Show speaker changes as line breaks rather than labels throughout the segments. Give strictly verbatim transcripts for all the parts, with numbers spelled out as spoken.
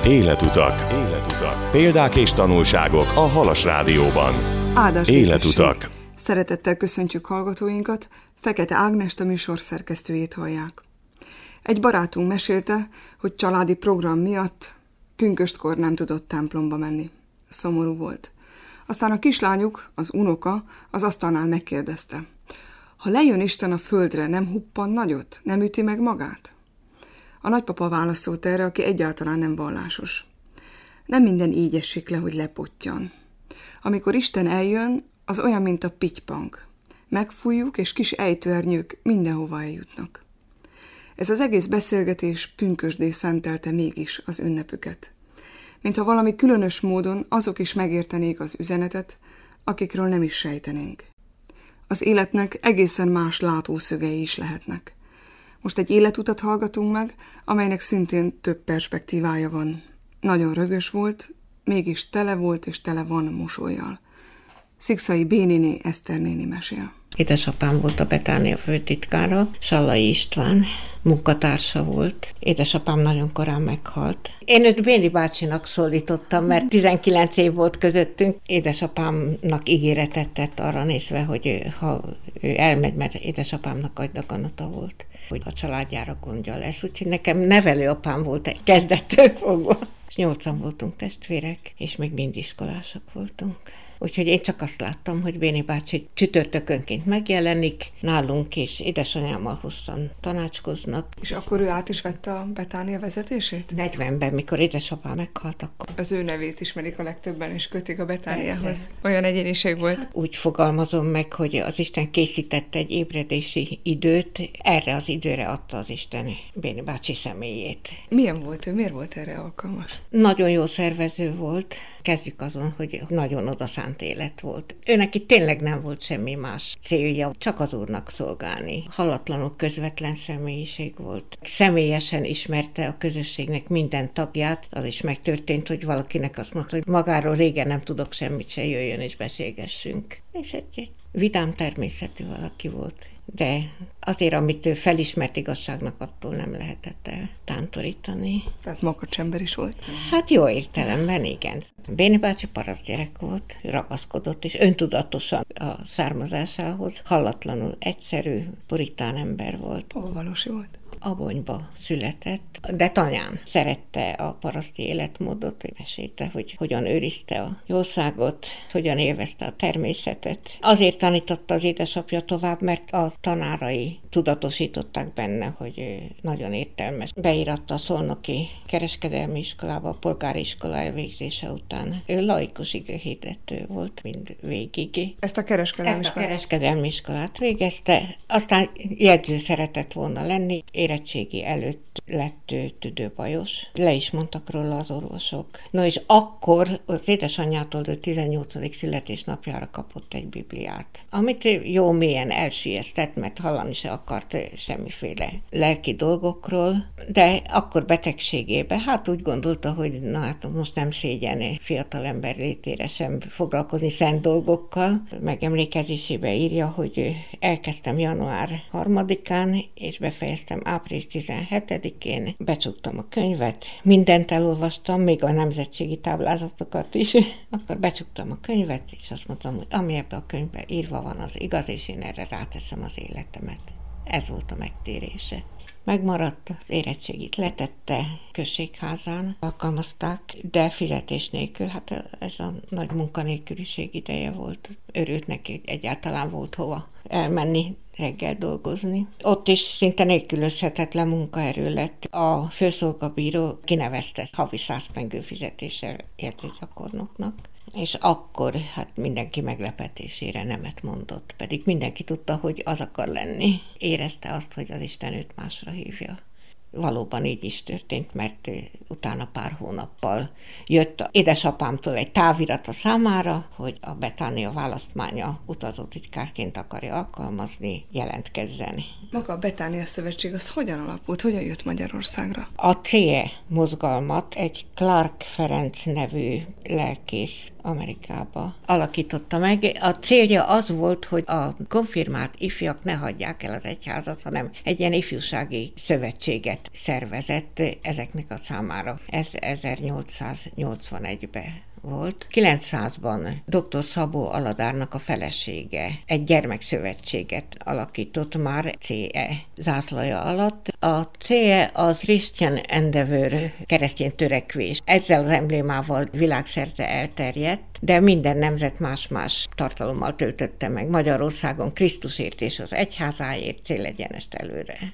Életutak. Életutak. Példák és tanulságok a Halas Rádióban.
Áldás
Életutak.
békesség. Szeretettel köszöntjük hallgatóinkat, Fekete Ágnest, a műsor szerkesztőjét hallják. Egy barátunk mesélte, hogy családi program miatt pünköstkor nem tudott templomba menni. Szomorú volt. Aztán a kislányuk, az unoka, az asztalnál megkérdezte: ha lejön Isten a földre, nem huppan nagyot? Nem üti meg magát? A nagypapa válaszolt erre, aki egyáltalán nem vallásos: nem minden így esik le, hogy lepottyan. Amikor Isten eljön, az olyan, mint a pittypang. Megfújjuk, és kis ejtőernyők mindenhova eljutnak. Ez az egész beszélgetés pünkösdé szentelte mégis az ünnepüket. Mintha valami különös módon azok is megértenék az üzenetet, akikről nem is sejtenénk. Az életnek egészen más látószögei is lehetnek. Most egy életutat hallgatunk meg, amelynek szintén több perspektívája van. Nagyon rögös volt, mégis tele volt és tele van mosollyal. Szikszai Béniné Eszter néni mesél.
Édesapám volt a Betánia főtitkára, Sallai István munkatársa volt. Édesapám nagyon korán meghalt. Én őt Béni bácsinak szólítottam, mert tizenkilenc év volt közöttünk. Édesapámnak ígéretet tett arra nézve, hogy ha ő elmegy, mert édesapámnak agydaganata volt, hogy a családjára gondja lesz. Úgyhogy nekem nevelőapám volt egy kezdettől fogva. És nyolcan voltunk testvérek, és még mind iskolások voltunk. Úgyhogy én csak azt láttam, hogy Béni bácsi csütörtökönként megjelenik nálunk, és édesanyámmal hosszan tanácskoznak.
És akkor ő át is vette a Betánia vezetését?
negyvenben, mikor édesapám meghalt, akkor...
Az ő nevét ismerik a legtöbben, és kötik a Betániához. Olyan egyéniség volt.
Úgy fogalmazom meg, hogy az Isten készítette egy ébredési időt, erre az időre adta az Isten Béni bácsi személyét.
Milyen volt ő? Miért volt erre alkalmas?
Nagyon jó szervező volt. Kezdjük azon, hogy nagyon odaszánt élet volt. Őnek itt tényleg nem volt semmi más célja, csak az Úrnak szolgálni. Hallatlanul közvetlen személyiség volt. Személyesen ismerte a közösségnek minden tagját. Az is megtörtént, hogy valakinek azt mondta, hogy magáról régen nem tudok semmit, se jöjjön és beszélgessünk. És egy vidám természetű valaki volt. De azért, amit ő felismert igazságnak, attól nem lehetett el tántorítani.
Tehát makacs ember is volt?
Hát jó értelemben, igen. Béni bácsi parasztgyerek volt, ragaszkodott, és öntudatosan a származásához. Hallatlanul egyszerű, puritán ember volt.
Hol valósi volt?
Abonyba született, de tanyán szerette a paraszti életmódot, hogy mesélte, hogy hogyan őrizte a jószágot, hogyan élvezte a természetet. Azért tanította az édesapja tovább, mert a tanárai tudatosították benne, hogy nagyon értelmes. Beíratta a szolnoki kereskedelmi iskolába, a polgári iskola elvégzése után. Ő laikus igőhirdető volt mind végig.
Ezt a kereskedelmi
Ezt a
iskolát?
kereskedelmi iskolát végezte, aztán jegyző szeretett volna lenni, érettségi előtt lett ő tüdőbajos. Le is mondtak róla az orvosok. No és akkor az édesanyjától ő tizennyolcadik születésnapjára kapott egy bibliát, amit jó mélyen elsijesztett, mert hallani se akart semmiféle lelki dolgokról, de akkor betegségében hát úgy gondolta, hogy na hát most nem szégyen fiatal ember létére sem foglalkozni szent dolgokkal. Megemlékezésébe írja, hogy elkezdtem január harmadikán, és befejeztem április tizenhetedikén, becsuktam a könyvet, mindent elolvastam, még a nemzetségi táblázatokat is, akkor becsuktam a könyvet, és azt mondtam, hogy ami ebben a könyvben írva van, az igaz, és én erre ráteszem az életemet. Ez volt a megtérése. Megmaradt, az érettségit letette, községházán alkalmazták, de fizetés nélkül, hát ez a nagy munkanélküliség ideje volt. Örült neki, hogy egyáltalán volt hova elmenni reggel dolgozni. Ott is szinte nélkülözhetetlen munkaerő lett. A főszolgabíró kinevezte havi száz pengő fizetéssel érzőgyakornoknak. És akkor hát mindenki meglepetésére nemet mondott, pedig mindenki tudta, hogy az akar lenni. Érezte azt, hogy az Isten őt másra hívja. Valóban így is történt, mert utána pár hónappal jött édesapámtól egy távirat a számára, hogy a Betánia választmánya utazótitkárként akarja alkalmazni, jelentkezzen.
Maga a Betánia Szövetség az hogyan alapult, hogyan jött Magyarországra?
A cé e mozgalmat egy Clark Ferenc nevű lelkész Amerikába alakította meg. A célja az volt, hogy a konfirmált ifjak ne hagyják el az egyházat, hanem egy ilyen ifjúsági szövetséget szervezett ezeknek a számára. Ez ezernyolcszáznyolcvanegyben volt. kilencszázban dr. Szabó Aladárnak a felesége egy gyermekszövetséget alakított már cé e zászlaja alatt. A cé e az Christian Endeavor, keresztény törekvés. Ezzel az emblémával világszerte elterjedt, de minden nemzet más-más tartalommal töltötte meg. Magyarországon Krisztusért és az egyházáért célegyenest előre.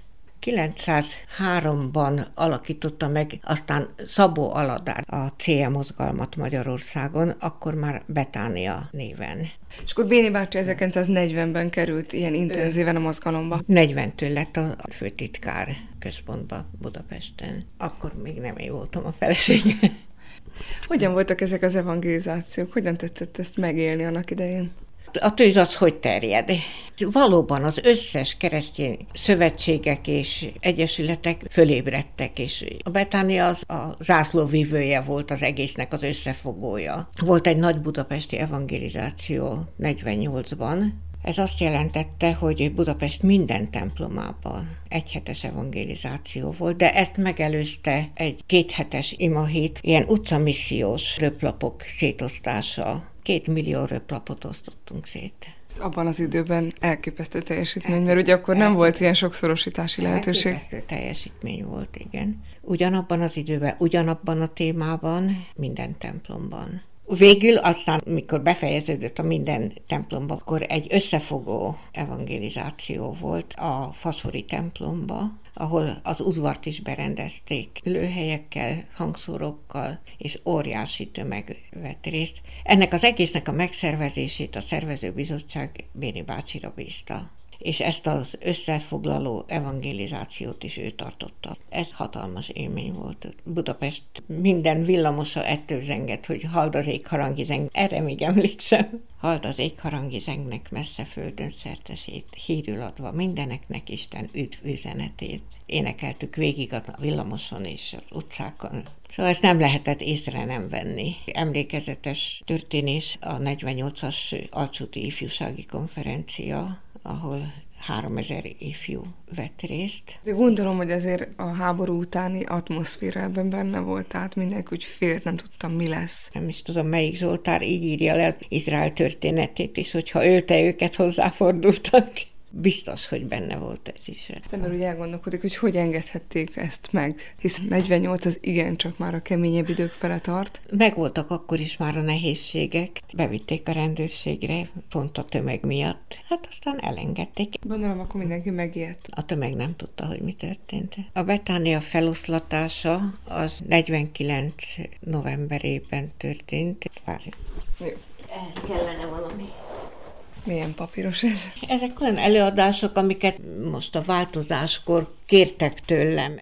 kilencszázháromban alakította meg aztán Szabó Aladár a cé e mozgalmat Magyarországon, akkor már Betánia néven.
És akkor Béni bácsi ezerkilencszáznegyvenben került ilyen intenzíven a mozgalomba.
negyventől lett a főtitkár központba Budapesten. Akkor még nem én voltam a felesége.
Hogyan voltak ezek az evangelizációk? Hogyan tetszett ezt megélni annak idején?
A tűz az hogy terjed? Valóban az összes keresztény szövetségek és egyesületek fölébredtek, és a Betánia az a zászlóvivője volt az egésznek, az összefogója. Volt egy nagy budapesti evangelizáció negyvennyolcban. Ez azt jelentette, hogy Budapest minden templomában egyhetes evangelizáció volt, de ezt megelőzte egy kéthetes imahét, ilyen utcamissziós röplapok szétosztása. Két millió röplapot osztottunk szét.
Ez abban az időben elképesztő teljesítmény, mert ugye akkor nem volt ilyen sokszorosítási lehetőség.
Elképesztő teljesítmény volt, igen. Ugyanabban az időben, ugyanabban a témában, minden templomban. Végül aztán, mikor befejeződött a minden templomba, akkor egy összefogó evangelizáció volt a Faszori templomba, ahol az udvart is berendezték ülőhelyekkel, hangszórókkal, és óriási tömeg vett részt. Ennek az egésznek a megszervezését a szervezőbizottság Béni bácsira bízta. És ezt az összefoglaló evangelizációt is ő tartotta. Ez hatalmas élmény volt. Budapest minden villamosa ettől zengett, hogy halld az égharangi zeng. Erre még emlékszem. Halld az égharangi zengnek messze földön szertesét, hírül adva mindeneknek Isten üdv üzenetét. Énekeltük végig a villamoson és az utcákon. Szóval ezt nem lehetett észre nem venni. Emlékezetes történés a negyvennyolcas Alcsúti ifjúsági konferencia, ahol háromezer ifjú vett részt.
De gondolom, hogy azért a háború utáni atmoszféra ebben benne volt, tehát mindenki úgy félt, nem tudtam, mi lesz.
Nem is tudom, melyik Zsoltár így írja le az Izrael történetét is, hogyha ölte őket, hozzáfordultak. Biztos, hogy benne volt ez is.
Az ember úgy elgondolkodik, hogy hogy engedhették ezt meg, hisz negyvennyolc az igencsak már a keményebb idők fele tart.
Megvoltak akkor is már a nehézségek, bevitték a rendőrségre, pont a tömeg miatt. Hát aztán elengedték.
Gondolom, akkor mindenki megijedt.
A tömeg nem tudta, hogy mi történt. A Betánia feloszlatása az negyvenkilenc novemberében történt. Várj.
Jó.
Ehhez kellene valami.
Milyen papíros ez?
Ezek olyan előadások, amiket most a változáskor kértek tőlem.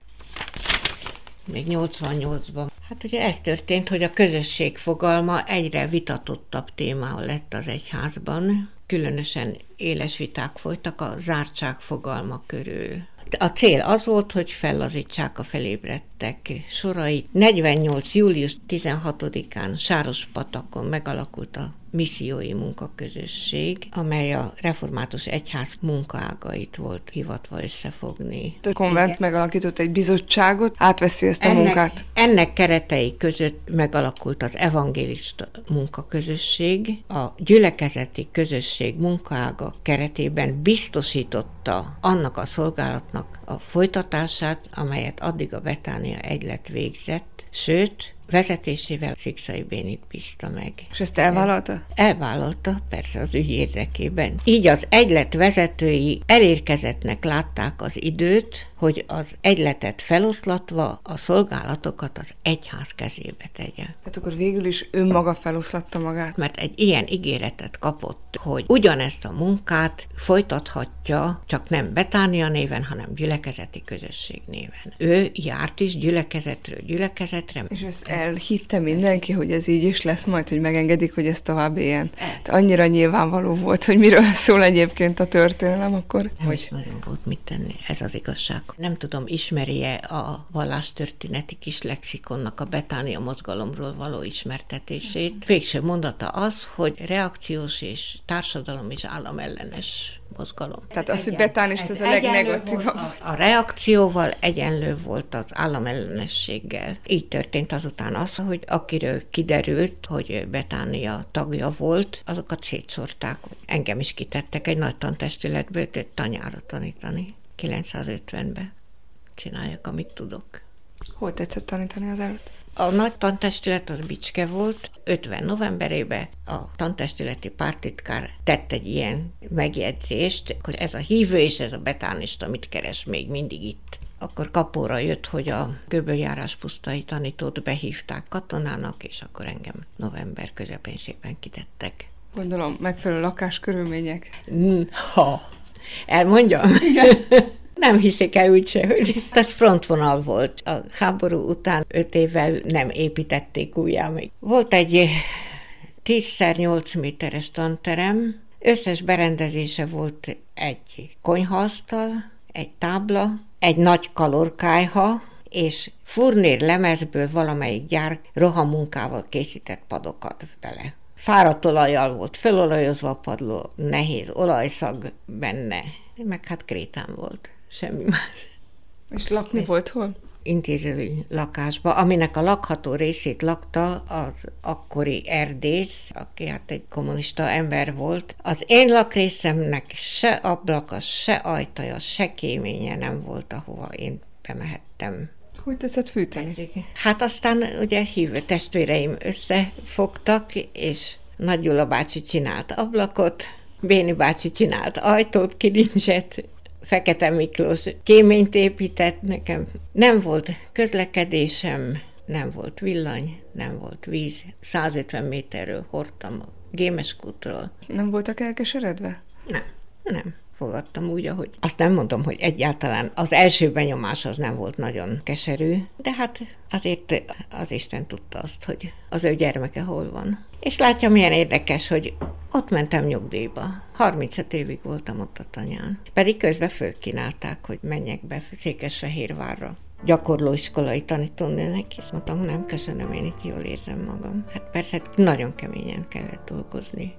Még nyolcvannyolcban. Hát ugye ez történt, hogy a közösség fogalma egyre vitatottabb téma lett az egyházban. Különösen éles viták folytak a zártság fogalma körül. A cél az volt, hogy fellazítsák a felébredtek sorait. negyvennyolc július tizenhatodikán Sárospatakon megalakult a missziói munkaközösség, amely a református egyház munkaágait volt hivatva összefogni.
A konvent Igen. megalakított egy bizottságot, átveszi ezt a
ennek,
munkát.
Ennek keretei között megalakult az evangélista munkaközösség. A gyülekezeti közösség munkaága keretében biztosította annak a szolgálatnak a folytatását, amelyet addig a Betánia Egylet végzett, sőt, vezetésével Szikszai Bénit bízta meg.
És ezt elvállalta?
Elvállalta, persze az ügy érdekében. Így az egylet vezetői elérkezettnek látták az időt, hogy az egyletet feloszlatva a szolgálatokat az egyház kezébe tegye.
Hát akkor végül is önmaga feloszlatta magát.
Mert egy ilyen ígéretet kapott, hogy ugyanezt a munkát folytathatja, csak nem Betánia néven, hanem gyülekezeti közösség néven. Ő járt is gyülekezetről gyülekezetre.
És ezt elhitte mindenki, hogy ez így is lesz majd, hogy megengedik, hogy ez tovább éljen. Annyira nyilvánvaló volt, hogy miről szól egyébként a történelem, akkor...
Nem hogy... is nagyon volt mit tenni, ez az igazság, Nem tudom, ismeri-e a vallástörténeti kis lexikonnak a Betánia mozgalomról való ismertetését. Végső mondata az, hogy reakciós és társadalom és államellenes mozgalom.
Tehát az, hogy Betánist ez a legnegatívabb.
A, a reakcióval egyenlő volt az államellenességgel. Így történt azután az, hogy akiről kiderült, hogy Betánia tagja volt, azokat szétszórták. Engem is kitettek egy nagy tantestületből tanyára tanítani. kilencszázötvenben csináljak, amit tudok.
Hol tetszett tanítani az előtt?
A nagy tantestület az Bicske volt. ötven novemberében a tantestületi pártitkár tett egy ilyen megjegyzést, hogy ez a hívő és ez a betánista mit keres még mindig itt. Akkor kapóra jött, hogy a Göböljárás pusztai tanítót behívták katonának, és akkor engem november közepén szépen kitettek.
Gondolom, megfelelő lakáskörülmények.
Ha, elmondjam?
Igen.
Nem hiszik el úgyse, hogy ez frontvonal volt. A háború után öt évvel nem építették újjá még. Volt egy tíz szer nyolc méteres tanterem, összes berendezése volt egy konyhaasztal, egy tábla, egy nagy kalorkályha, és furnér lemezből valamelyik gyár rohamunkával készített padokat bele. Fáradt olajjal volt felolajozva a padló, nehéz olajszag benne, meg hát krétán volt. Semmi más.
És lakni volt hol?
Intézői lakásba, aminek a lakható részét lakta az akkori erdész, aki hát egy kommunista ember volt. Az én lakrészemnek se ablaka, se ajtaja, se kéménye nem volt, ahova én bemehettem.
Hogy tetszett fűteni?
Hát aztán ugye hívő testvéreim összefogtak, és Nagy Gyula bácsi csinált ablakot, Béni bácsi csinált ajtót, kilincset, Fekete Miklós kéményt épített nekem. Nem volt közlekedésem, nem volt villany, nem volt víz. százötven méterről hordtam a Gémeskútról.
Nem voltak elkeseredve?
Nem, nem. Fogadtam úgy, ahogy. Azt nem mondom, hogy egyáltalán az első benyomás az nem volt nagyon keserű, de hát azért az Isten tudta azt, hogy az ő gyermeke hol van. És látja, milyen érdekes, hogy ott mentem nyugdíjba. harmincöt évig voltam ott a tanyán. Pedig közben fölkínálták, hogy menjek be Székesfehérvárra gyakorlóiskolai tanítónőnek, és mondtam, nem, köszönöm, én itt jól érzem magam. Hát persze nagyon keményen kellett dolgozni.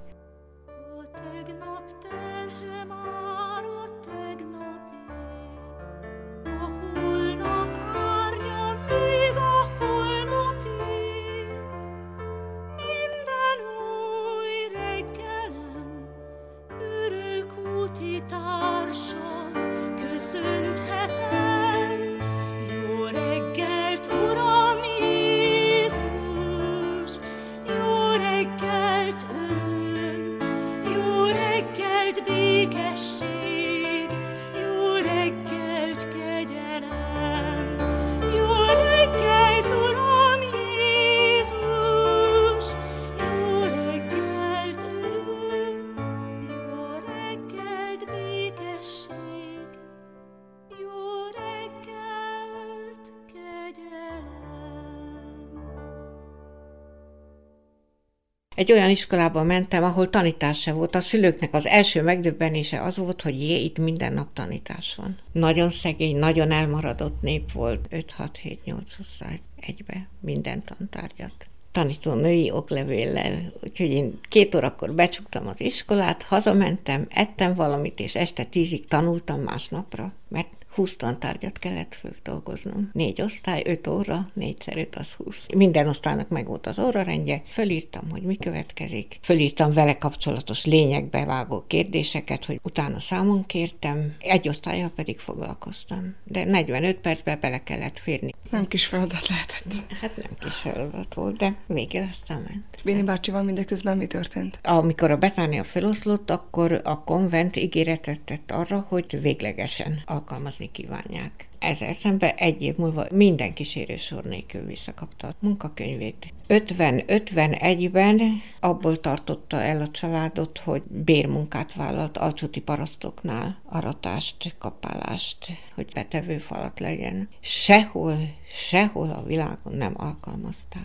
Egy olyan iskolába mentem, ahol tanítás se volt. A szülőknek az első megdöbbenése az volt, hogy jé, itt minden nap tanítás van. Nagyon szegény, nagyon elmaradott nép volt. öt hat hét nyolc osztály egybe minden tantárgyat. Tanítónői oklevéllel, úgyhogy én két órakor becsuktam az iskolát, hazamentem, ettem valamit, és este tízig tanultam másnapra, mert húsz tantárgyat kellett földolgoznom. Négy osztály, öt óra, négyszer öt az húsz. Minden osztálynak meg volt az órarendje, fölírtam, hogy mi következik. Fölírtam vele kapcsolatos lényegbe vágó kérdéseket, hogy utána számon kértem, egy osztállyal pedig foglalkoztam. De negyvenöt percben bele kellett férni.
Nem kis feladat lehetett.
Hát nem kis feladat volt, de végül aztán ment.
Béni bácsival mindeközben mi történt?
Amikor a Betánia feloszlott, akkor a konvent ígéretet tett arra, hogy véglegesen alkalmazni kívánják. Ezzel szemben egy év múlva minden kísérő sor nélkül visszakapta a munkakönyvét. ötven ötvenegyben abból tartotta el a családot, hogy bérmunkát vállalt alcsúti parasztoknál, aratást, kapálást, hogy betevő falat legyen. Sehol, sehol a világon nem alkalmazták.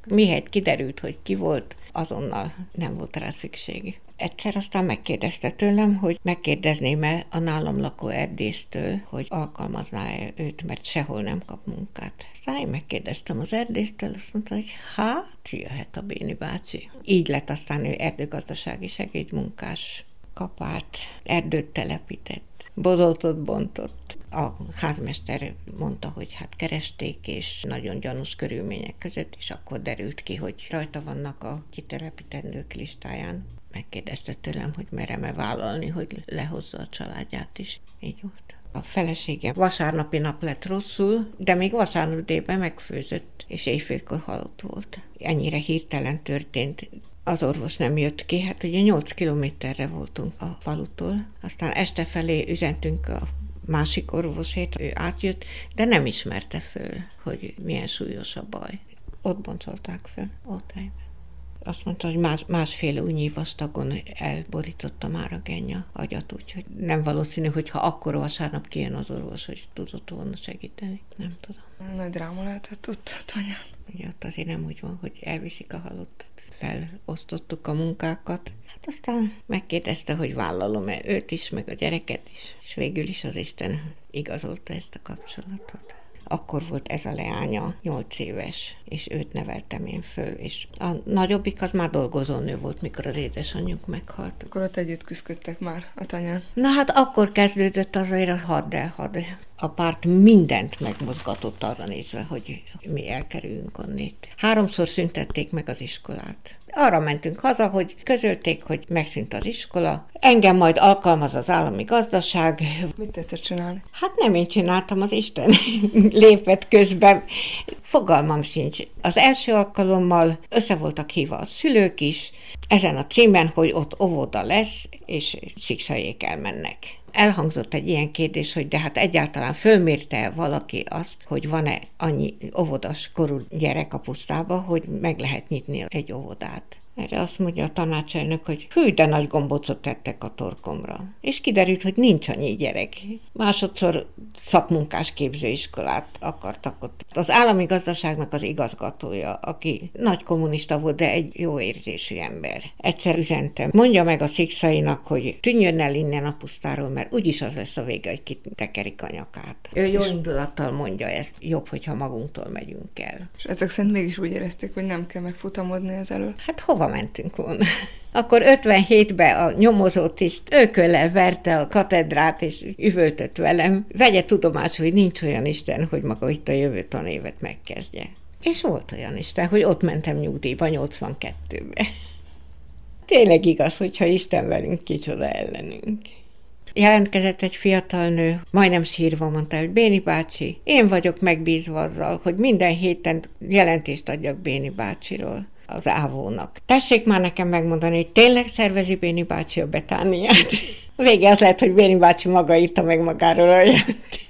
Mihelyt kiderült, hogy ki volt, azonnal nem volt rá szükség. Egyszer aztán megkérdezte tőlem, hogy megkérdezném-e a nálam lakó erdésztől, hogy alkalmazná-e őt, mert sehol nem kap munkát. Aztán én megkérdeztem az erdésztől, azt mondta, hogy hát jöhet a Béni bácsi. Így lett aztán ő erdőgazdasági segédmunkás, kapárt, erdőt telepített, bozótot bontott. A házmester mondta, hogy hát keresték, és nagyon gyanús körülmények között, és akkor derült ki, hogy rajta vannak a kitelepítendők listáján. Megkérdezte tőlem, hogy merem-e vállalni, hogy lehozza a családját is. Így volt. A feleségem vasárnapi nap lett rosszul, de még vasárnap délben megfőzött, és éjfélkor halott volt. Ennyire hirtelen történt. Az orvos nem jött ki, hát ugye nyolc kilométerre voltunk a falutól. Aztán este felé üzentünk a másik orvosét, ő átjött, de nem ismerte föl, hogy milyen súlyos a baj. Ott boncolták föl, ott helyben. Azt mondta, hogy más, másféle újnyi vastagon elborította már a gennya agyat, úgyhogy nem valószínű, hogy ha akkor vasárnap kijön az orvos, hogy tudott volna segíteni. Nem tudom.
Nagy dráma lehetett ott, Tanya.
Ugye ott azért nem úgy van, hogy elviszik a halottat. Felosztottuk a munkákat. Hát aztán megkérdezte, hogy vállalom-e őt is, meg a gyereket is. És végül is az Isten igazolta ezt a kapcsolatot. Akkor volt ez a leánya, nyolc éves, és őt neveltem én föl, és a nagyobbik az már dolgozónő volt, mikor az édesanyjuk meghalt.
Akkor ott együtt küzdöttek már a Tanyán.
Na hát akkor kezdődött azért a hadd el, hadd. A párt mindent megmozgatott arra nézve, hogy mi elkerüljünk onnét. Háromszor szüntették meg az iskolát. Arra mentünk haza, hogy közölték, hogy megszűnt az iskola, engem majd alkalmaz az állami gazdaság.
Mit tetszett csinálni?
Hát nem én csináltam, az Isten lépett közben. Fogalmam sincs. Az első alkalommal össze voltak hívva a szülők is, ezen a címen, hogy ott óvoda lesz, és Szikszaiék elmennek. Elhangzott egy ilyen kérdés, hogy de hát egyáltalán fölmérte valaki azt, hogy van-e annyi óvodas korú gyerek a pusztába, hogy meg lehet nyitni egy óvodát. Erre azt mondja a tanácselnök, hogy hű, de nagy gombócot tettek a torkomra. És kiderült, hogy nincs annyi gyerek. Másodszor szakmunkás képzőiskolát akartak ott. Az állami gazdaságnak az igazgatója, aki nagy kommunista volt, de egy jó érzésű ember. Egyszer üzentem, mondja meg a Szikszainak, hogy tűnjön el innen a pusztáról, mert úgyis az lesz a vége, hogy kitekerik a nyakát. Ő jó indulattal mondja ezt, jobb, hogyha magunktól megyünk el.
És ezek szerint mégis úgy érezték, hogy nem kell megfutamodni ez elől.
Hát hova mentünk volna? Akkor ötvenhétben a nyomozó tiszt ököllel verte a katedrát, és üvöltött velem. Vegye tudomásul, hogy nincs olyan Isten, hogy maga itt a jövő tanévet megkezdje. És volt olyan Isten, hogy ott mentem nyugdíjba nyolcvankettőben. Tényleg igaz, hogyha Isten velünk, kicsoda ellenünk. Jelentkezett egy fiatal nő, majdnem sírva mondta, hogy Béni bácsi, én vagyok megbízva azzal, hogy minden héten jelentést adjak Béni bácsiról, az ávónak. Tessék már nekem megmondani, hogy tényleg szervezi Béni bácsi a Betániát. Vége az lehet, hogy Béni bácsi maga írta meg magáról a jelentést.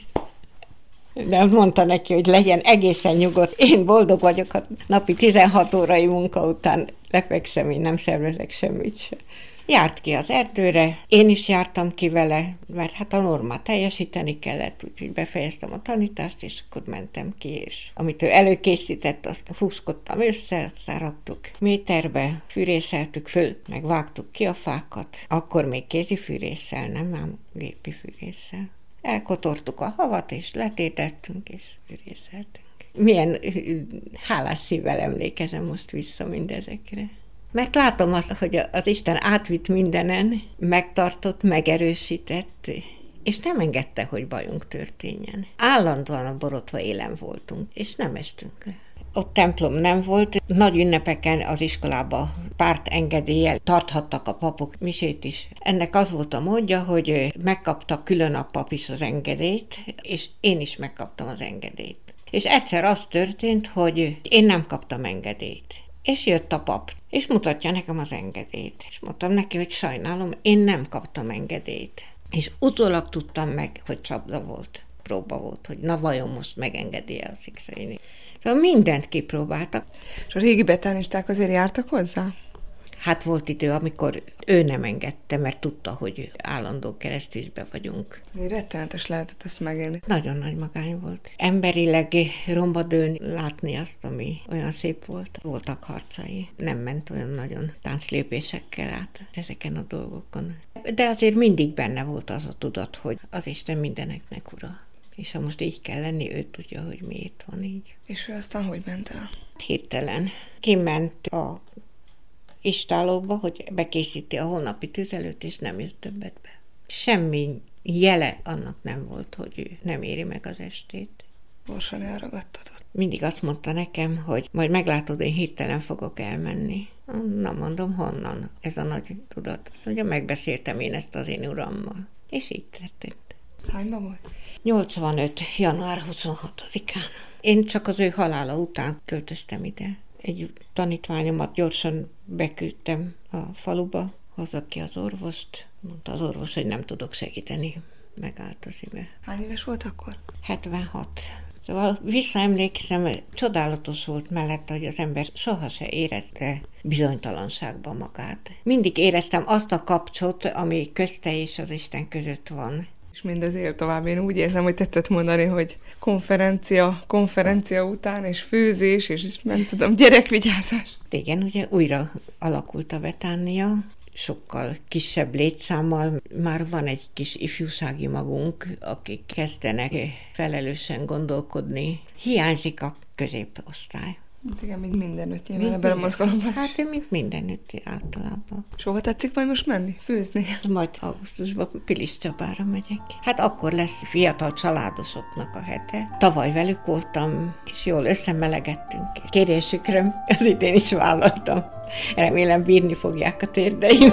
De mondta neki, hogy legyen egészen nyugodt. Én boldog vagyok, a napi tizenhat órai munka után lefekszem, én nem szervezek semmit se. Járt ki az erdőre, én is jártam ki vele, mert hát a normát teljesíteni kellett, úgyhogy befejeztem a tanítást, és akkor mentem ki, és amit ő előkészített, azt húzkodtam össze, aztán raktuk méterbe, fűrészeltük föl, meg vágtuk ki a fákat. Akkor még kézi fűrésszel, nem már gépi fűrésszel. Elkotortuk a havat, és letétettünk, és fűrészeltünk. Milyen hálás szívvel emlékezem most vissza mindezekre. Mert látom azt, hogy az Isten átvitt mindenen, megtartott, megerősített, és nem engedte, hogy bajunk történjen. Állandóan a borotva élen voltunk, és nem estünk le. Ott templom nem volt, nagy ünnepeken az iskolába párt engedéllyel tarthattak a papok misét is. Ennek az volt a módja, hogy megkapta külön a pap is az engedélyt, és én is megkaptam az engedélyt. És egyszer az történt, hogy én nem kaptam engedélyt. És jött a pap, és mutatja nekem az engedélyt. És mondtam neki, hogy sajnálom, én nem kaptam engedélyt. És utólag tudtam meg, hogy csapda volt, próba volt, hogy na vajon most megengedi-e a Szikszainé. Szóval mindent kipróbáltak.
És a régi betánisták azért jártak hozzá?
Hát volt idő, amikor ő nem engedte, mert tudta, hogy állandó keresztüzbe vagyunk.
Azért rettenetes lehetett ezt megélni.
Nagyon nagy magány volt. Emberileg romba dőlni, látni azt, ami olyan szép volt. Voltak harcai. Nem ment olyan nagyon tánclépésekkel át ezeken a dolgokon. De azért mindig benne volt az a tudat, hogy az Isten mindeneknek ura. És ha most így kell lenni, ő tudja, hogy miért van így.
És ő aztán hogy ment el?
Hirtelen kiment a istálóba, hogy bekészíti a holnapi tüzelőt, és nem jött többet be. Semmi jele annak nem volt, hogy ő nem éri meg az estét.
Gyorsan elragadtatott.
Mindig azt mondta nekem, hogy majd meglátod, én hirtelen fogok elmenni. Na mondom, honnan ez a nagy tudat? Azt mondja, megbeszéltem én ezt az én urammal. És így történt.
Hányban volt?
nyolcvanöt. január huszonhatodikán. Én csak az ő halála után költöztem ide. Egy tanítványomat gyorsan beküldtem a faluba, hozza ki az orvost. Mondta az orvos, hogy nem tudok segíteni. Megállt az ime.
Hány éves volt akkor?
hetvenhat. Szóval visszaemlékszem, csodálatos volt mellette, hogy az ember soha se érezte bizonytalanságban magát. Mindig éreztem azt a kapcsot, ami közte és az Isten között van.
És mindez él tovább. Én úgy érzem, hogy tetszett mondani, hogy konferencia, konferencia után, és főzés, és nem tudom, gyerekvigyázás.
Igen, ugye újra alakult a Betánia, sokkal kisebb létszámmal. Már van egy kis ifjúsági magunk, akik kezdenek felelősen gondolkodni. Hiányzik a középosztály.
Hát igen, mint mindenütt nyilván ebben a mozgalomban.
Hát mint mindenütt általában.
És hova tetszik majd most menni? Főzni?
Majd augusztusban Pilis Csabára megyek. Hát akkor lesz fiatal családosoknak a hete. Tavaly velük voltam, és jól összemelegettünk. Kérésükre az idén is vállaltam. Remélem bírni fogják a térdeim.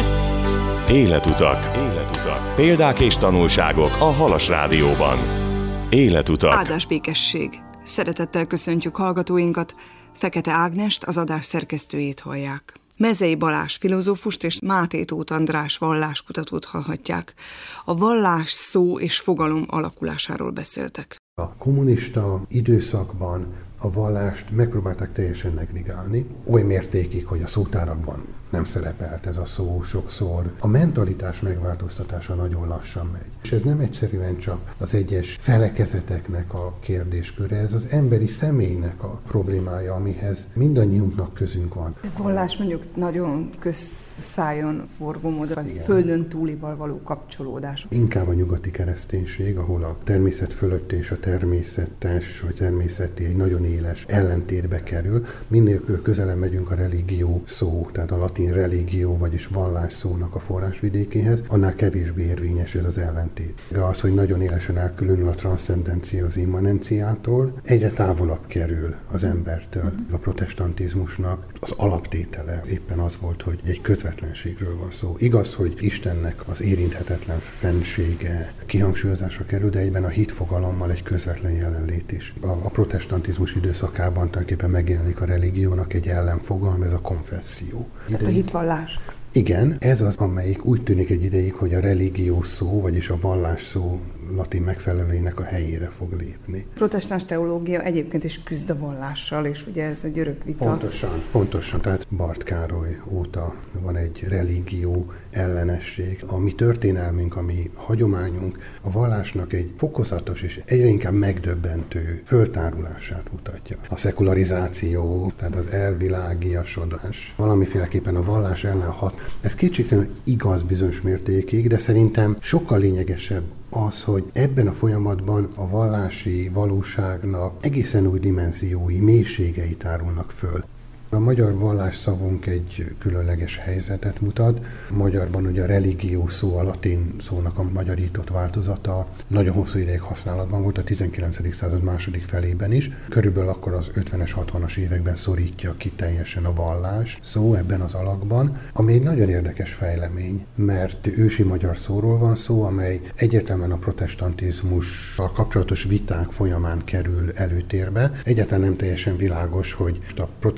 Életutak. Életutak. Példák és tanulságok a Halas Rádióban. Életutak.
Áldás békesség. Szeretettel köszöntjük hallgatóinkat, Fekete Ágnest, az adás szerkesztőjét hallják. Mezei Balázs filozófust és Máté Tóth András valláskutatót hallhatják. A vallás szó és fogalom alakulásáról beszéltek.
A kommunista időszakban a vallást megpróbálták teljesen negligálni, oly mértékig, hogy a szótárakban nem szerepelt ez a szó sokszor. A mentalitás megváltoztatása nagyon lassan megy. És ez nem egyszerűen csak az egyes felekezeteknek a kérdésköre, ez az emberi személynek a problémája, amihez mindannyiunknak közünk van.
A vallás mondjuk nagyon közszájon forgó módon, a földön túlival való kapcsolódás.
Inkább a nyugati kereszténység, ahol a természet fölött és a természetes vagy természeti egy nagyon éles ellentétbe kerül. Minél közelebb megyünk a religió szó, tehát a latin religió, vagyis vallás szónak a forrásvidékéhez, annál kevésbé érvényes ez az ellentét. De az, hogy nagyon élesen elkülönül a transzcendencia az immanenciától, egyre távolabb kerül az embertől. A protestantizmusnak az alaptétele éppen az volt, hogy egy közvetlenségről van szó. Igaz, hogy Istennek az érinthetetlen fennsége kihangsúlyozásra kerül, de egyben a hitfogalommal egy közvetlen jelenlét is. A, a protestantizmus időszakában tulajdonképpen megjelenik a religiónak egy ellenfogalom, ez a konfesszió.
Tehát a hitvallás.
Igen, ez az, amelyik úgy tűnik egy ideig, hogy a religió szó, vagyis a vallás szó latin megfelelőjének a helyére fog lépni.
Protestáns teológia egyébként is küzd a vallással, és ugye ez egy örök vita.
Pontosan, pontosan. Tehát Barth Károly óta van egy religió ellenesség. A mi történelmünk, a mi hagyományunk a vallásnak egy fokozatos és egyre inkább megdöbbentő föltárulását mutatja. A szekularizáció, tehát az elvilágiasodás valamiféleképpen a vallás ellen hat. Ez kétségtelenül igaz bizonyos mértékig, de szerintem sokkal lényegesebb az, hogy ebben a folyamatban a vallási valóságnak egészen új dimenziói, mélységei tárulnak föl. A magyar vallásszavunk egy különleges helyzetet mutat. Magyarban ugye a religió szó, a latin szónak a magyarított változata nagyon hosszú ideig használatban volt, a tizenkilencedik század második felében is. Körülbelül akkor az ötvenes, hatvanas években szorítja ki teljesen a vallás szó ebben az alakban, ami egy nagyon érdekes fejlemény, mert ősi magyar szóról van szó, amely egyértelműen a protestantizmussal kapcsolatos viták folyamán kerül előtérbe. Egyáltalán nem teljesen világos, hogy a protestáns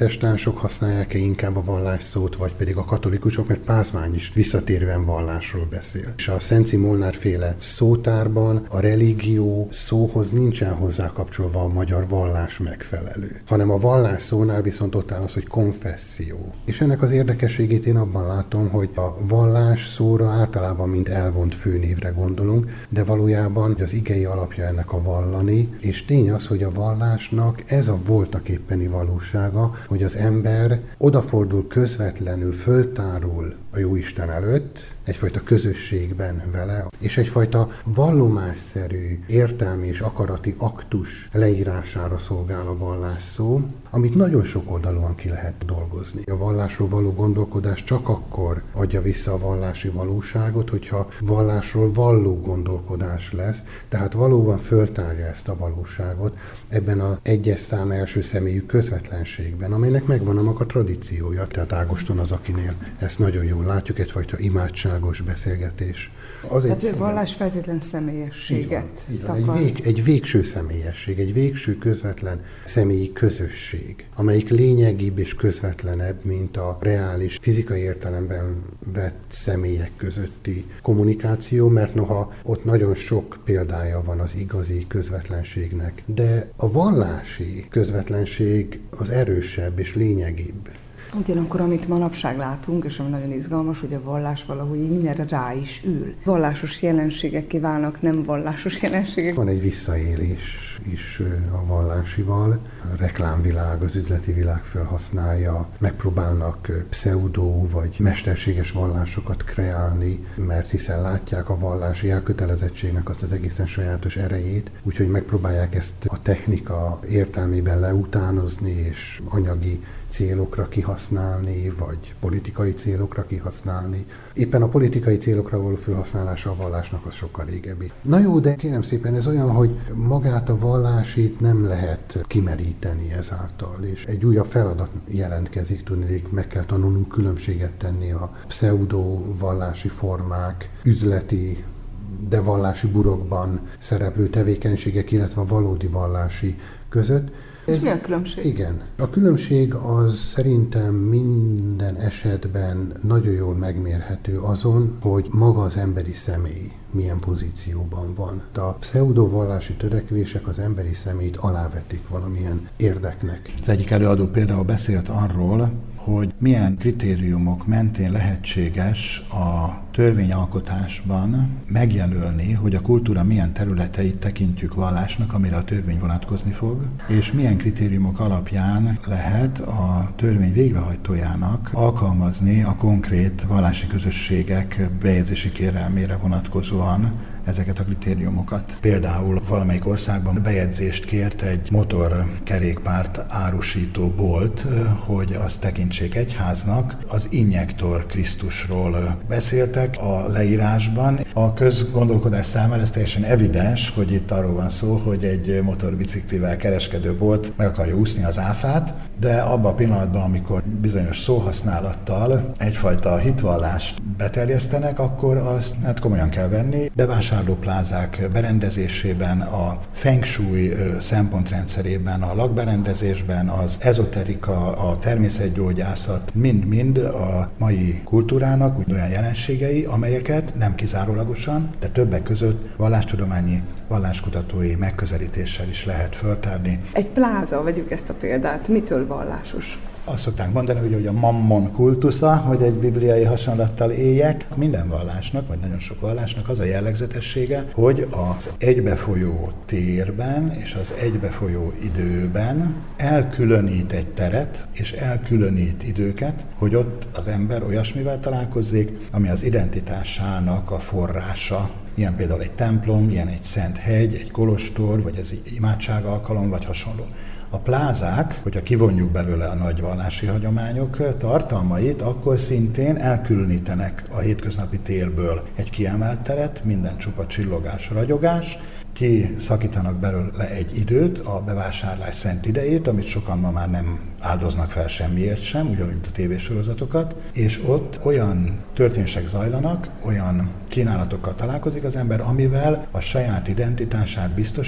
protestánsok használják-e inkább a vallás szót, vagy pedig a katolikusok, mert Pázmány is visszatérően vallásról beszél. És a Szenci Molnár féle szótárban a religió szóhoz nincsen hozzá kapcsolva a magyar vallás megfelelő, hanem a vallás szónál viszont ott áll az, hogy konfesszió. És ennek az érdekességét én abban látom, hogy a vallás szóra általában mint elvont főnévre gondolunk, de valójában az igei alapja ennek a vallani, és tény az, hogy a vallásnak ez a voltaképpeni valósága, hogy az ember odafordul közvetlenül, föltárul a Jóisten előtt, egyfajta közösségben vele, és egyfajta vallomásszerű, értelmi és akarati aktus leírására szolgál a vallás szó, amit nagyon sok oldalon ki lehet dolgozni. A vallásról való gondolkodás csak akkor adja vissza a vallási valóságot, hogyha vallásról valló gondolkodás lesz, tehát valóban föltárja ezt a valóságot ebben az egyes szám első személyű közvetlenségben, amelynek megvan a maga tradíciója. Tehát Ágoston az, akinél ezt nagyon jól látjuk, egyfajta imádságos beszélgetés.
Az hát egy vallás feltétlen személyességet
így van, így van. Egy, vég, egy végső személyesség, egy végső közvetlen személyi közösség, amelyik lényegibb és közvetlenebb, mint a reális, fizikai értelemben vett személyek közötti kommunikáció, mert noha ott nagyon sok példája van az igazi közvetlenségnek, de a vallási közvetlenség az erősebb és lényegibb.
Ugyanakkor, amit manapság látunk, és ami nagyon izgalmas, hogy a vallás valahogy mindenre rá is ül. Vallásos jelenségek kiválnak, nem vallásos jelenségek.
Van egy visszaélés is a vallásival. A reklámvilág, az üzleti világ felhasználja, megpróbálnak pseudo vagy mesterséges vallásokat kreálni, mert hiszen látják a vallási elkötelezettségnek azt az egészen sajátos erejét, úgyhogy megpróbálják ezt a technika értelmében leutánozni és anyagi célokra kihasználni, vagy politikai célokra kihasználni. Éppen a politikai célokra való felhasználása a vallásnak az sokkal régebbi. Na jó, de kérem szépen, ez olyan, hogy magát a vallásit nem lehet kimeríteni ezáltal, és egy újabb feladat jelentkezik, tudnék, meg kell tanulnunk különbséget tenni a pseudo vallási formák, üzleti, de vallási burokban szereplő tevékenységek, illetve a valódi vallási között.
És ez, mi a különbség?
Igen. A különbség az szerintem minden esetben nagyon jól megmérhető azon, hogy maga az emberi személy milyen pozícióban van. A pseudovallási törekvések az emberi személyt alávetik valamilyen érdeknek.
Az egyik előadó például beszélt arról, hogy milyen kritériumok mentén lehetséges a törvényalkotásban megjelölni, hogy a kultúra milyen területeit tekintjük vallásnak, amire a törvény vonatkozni fog, és milyen kritériumok alapján lehet a törvény végrehajtójának alkalmazni a konkrét vallási közösségek bejegyzési kérelmére vonatkozóan ezeket a kritériumokat. Például valamelyik országban bejegyzést kért egy motorkerékpárt árusító bolt, hogy azt tekintsék egyháznak. Az injektor Krisztusról beszéltek a leírásban. A közgondolkodás számára ez teljesen evidens, hogy itt arról van szó, hogy egy motorbiciklivel kereskedő bolt meg akarja úszni az áfát, de abban a pillanatban, amikor bizonyos szóhasználattal egyfajta hitvallást beterjesztenek, akkor azt hát komolyan kell venni. Bevásárlóplázák berendezésében, a feng shui szempontrendszerében, a lakberendezésben, az ezoterika, a természetgyógyászat mind-mind a mai kultúrának úgy olyan jelenségei, amelyeket nem kizárólagosan, de többek között vallástudományi, valláskutatói megközelítéssel is lehet föltárni.
Egy pláza, vegyük ezt a példát, mitől vallásos?
Azt szokták mondani, hogy a mammon kultusza, hogy egy bibliai hasonlattal éljek. Minden vallásnak, vagy nagyon sok vallásnak az a jellegzetessége, hogy az egybefolyó térben és az egybefolyó időben elkülönít egy teret, és elkülönít időket, hogy ott az ember olyasmivel találkozzék, ami az identitásának a forrása. Ilyen például egy templom, ilyen egy szent hegy, egy kolostor, vagy ez imádságalkalom, vagy hasonló. A plázák, hogyha kivonjuk belőle a nagy vallási hagyományok tartalmait, akkor szintén elkülönítenek a hétköznapi térből egy kiemelt teret, minden csupa csillogás, ragyogás, kiszakítanak belőle egy időt, a bevásárlás szent idejét, amit sokan ma már nem áldoznak fel semmiért sem, ugyanúgy, mint a tévésorozatokat, és ott olyan történések zajlanak, olyan kínálatokkal találkozik az ember, amivel a saját identitását biztosít,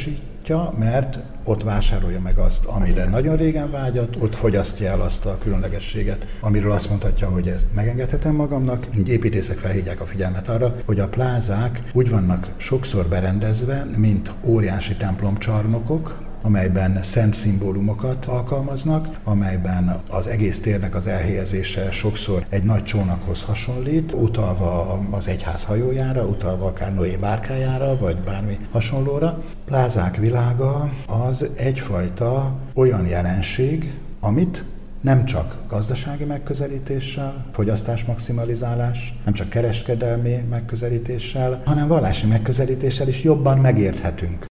választja, mert ott vásárolja meg azt, amire nagyon régen vágyott, ott fogyasztja el azt a különlegességet, amiről azt mondhatja, hogy ezt megengedhetem magamnak. Így építészek felhívják a figyelmet arra, hogy a plázák úgy vannak sokszor berendezve, mint óriási templomcsarnokok, amelyben szent szimbólumokat alkalmaznak, amelyben az egész térnek az elhelyezése sokszor egy nagy csónakhoz hasonlít, utalva az egyház hajójára, utalva akár Noé bárkájára, vagy bármi hasonlóra. Plázák világa az egyfajta olyan jelenség, amit nem csak gazdasági megközelítéssel, fogyasztás maximalizálás, nem csak kereskedelmi megközelítéssel, hanem vallási megközelítéssel is jobban megérthetünk.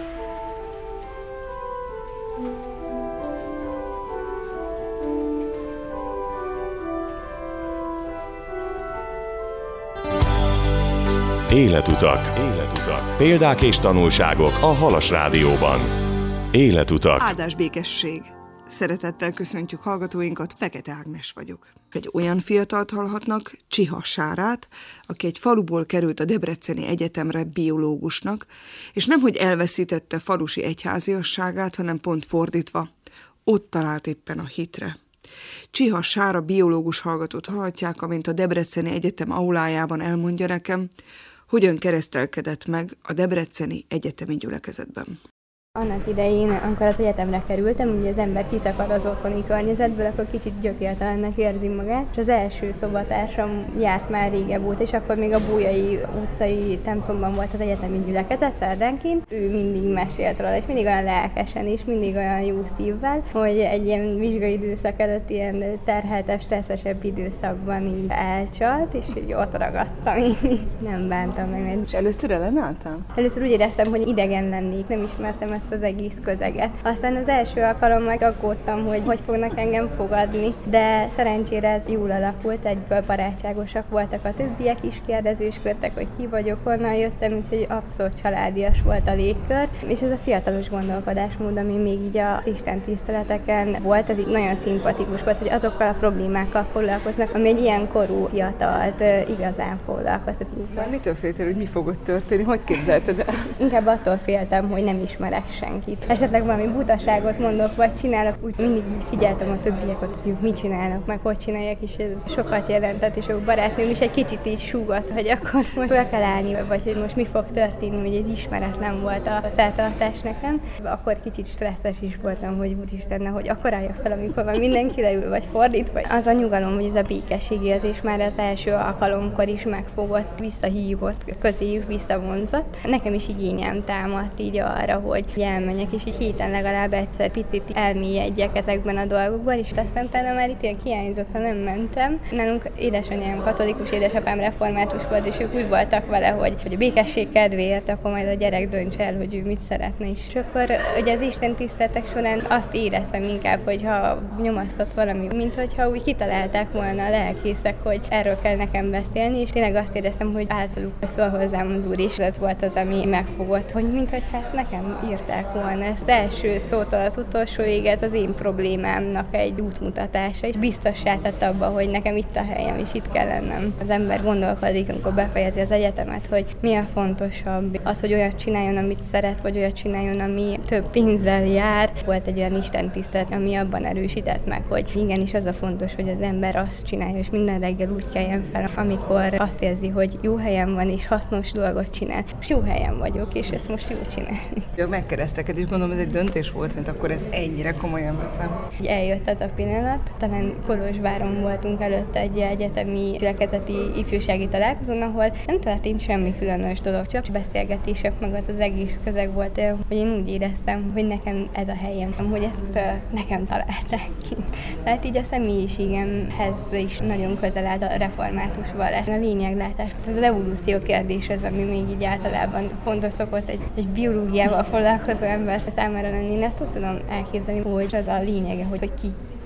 Életutak. Életutak. Példák és tanulságok a Halas Rádióban. Életutak.
Áldás békesség. Szeretettel köszöntjük hallgatóinkat, Fekete Ágnes vagyok. Egy olyan fiatalt hallhatnak, Csiha Sárát, aki egy faluból került a Debreceni Egyetemre biológusnak, és nemhogy elveszítette falusi egyháziasságát, hanem pont fordítva, ott talált éppen a hitre. Csiha Sára biológus hallgatót hallhatják, amint a Debreceni Egyetem aulájában elmondja nekem, hogyan keresztelkedett meg a Debreceni Egyetemi Gyülekezetben.
Annak idején, amikor az egyetemre kerültem, ugye az ember kiszakad az otthoni környezetből, akkor kicsit gyökértelennek érzi magát, és az első szobatársam járt már régebb óta, és akkor még a Bújai utcai templomban volt az egyetemi gyülekezet szerdánként. Ő mindig mesélt róla, és mindig olyan lelkesen, és mindig olyan jó szívvel, hogy egy ilyen vizsgai időszak előtt ilyen terheltebb, stresszesebb időszakban így elcsalt, és így ott ragadtam, így nem bántam meg.
És először ellenálltál?
Először úgy éreztem, hogy idegen lennék, nem ismertem ezt az egész közeget. Aztán az első alkalommal aggódtam, hogy hogy fognak engem fogadni, de szerencsére ez jól alakult, egyből barátságosak voltak a többiek is, kérdezősködtek, hogy ki vagyok, honnan jöttem, úgyhogy abszolút családias volt a légkör, és ez a fiatalos gondolkodásmód, ami még így az Isten tiszteleteken volt, ez így nagyon szimpatikus volt, hogy azokkal a problémákkal foglalkoznak, ami egy ilyen korú fiatalt igazán foglalkoztat.
Már mitől féltél, hogy mi fog ott történni? Hogy képzelted el?
Inkább attól féltem, hogy nem ismerek senkit. Esetleg valami butaságot mondok, vagy csinálok, úgy mindig figyeltem a többieket, hogy mit csinálnak, meg hogy csinálják, és ez sokat jelentett, és a barátnőm is egy kicsit így súgott, hogy akkor most fel kell állni, vagy hogy most mi fog történni, hogy ez ismeretlen volt a szertartás nekem. Akkor kicsit stresszes is voltam, hogy úristen, hogy akkor álljak fel, amikor van mindenki leül, vagy fordítva. Az a nyugalom, hogy ez a békesség érzés már az első alkalomkor is megfogott, visszahívott, közéjük visszavonzott. Nekem is igényem támadt így arra, hogy elmenjek, és így héten legalább egyszer picit elmélyedjek ezekben a dolgokban, és aztán utána már itt ilyen hiányzott, ha nem mentem. Nálunk édesanyám katolikus, édesapám református volt, és ők úgy voltak vele, hogy, hogy a békesség kedvéért, akkor majd a gyerek dönts el, hogy ő mit szeretne. És akkor ugye az Isten tiszteletek során azt éreztem inkább, hogyha nyomasztott valami, mint hogyha úgy kitalálták volna a lelkészek, hogy erről kell nekem beszélni, és tényleg azt éreztem, hogy általuk szól hozzám az Úr, és ez volt az, ami megfogott, hogy mintha ezt nekem írták volna. Ez az első szótól az utolsóig ez az én problémámnak egy útmutatása, és biztossá tett abba, hogy nekem itt a helyem, és itt kell lennem. Az ember gondolkodik, amikor befejezi az egyetemet, hogy mi a fontosabb. Az, hogy olyat csináljon, amit szeret, vagy olyat csináljon, ami több pénzzel jár. Volt egy olyan istentisztelet, ami abban erősített meg, hogy igenis az a fontos, hogy az ember azt csinálja, és minden reggel úgy keljen fel, amikor azt érzi, hogy jó helyen van, és hasznos dolgot csinál. Most jó helyen vagyok, és ezt most jó csinálni.
Ja, megkereszteked, és gondolom, ez egy döntés volt, mint akkor ez ennyire komolyan veszem.
Eljött az a pillanat, talán Kolozsváron voltunk előtte egy egyetemi gyülekezeti ifjúsági találkozón, ahol nem történt semmi különös dolog, csak beszélgetések, meg az az egész közeg volt, hogy én úgy éreztem, hogy nekem ez a helyem, hogy ezt uh, nekem találták ki. Tehát így a személyiségemhez is nagyon közel áll a református vallás. A lényeglátás, ez az evolúció kérdés az, ami még így általában fontos szokott egy, egy biológiával foglalkozó ember számára lenni. Én ezt úgy tudom elképzelni, hogy az a lényege, hogy, hogy ki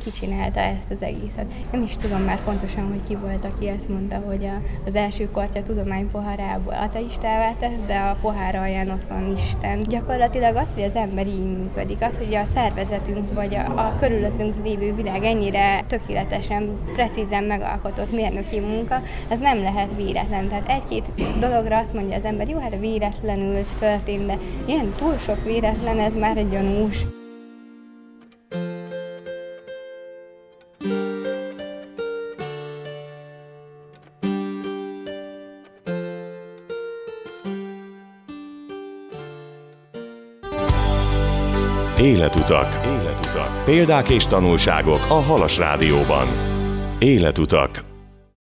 ki csinálta ezt az egészet. Nem is tudom már pontosan, hogy ki volt, aki ezt mondta, hogy a, az első kortya tudomány poharából ateistává tesz, de a pohár alján ott van Isten. Gyakorlatilag az, hogy az ember így működik, az, hogy a szervezetünk vagy a, a körülöttünk lévő világ ennyire tökéletesen, precízen megalkotott mérnöki munka, ez nem lehet véletlen. Tehát egy-két dologra azt mondja az ember, jó, hát véletlenül történt, de ilyen túl sok véletlen, ez már egy gyanús.
Életutak. Életutak. Példák és tanulságok a Halas Rádióban. Életutak.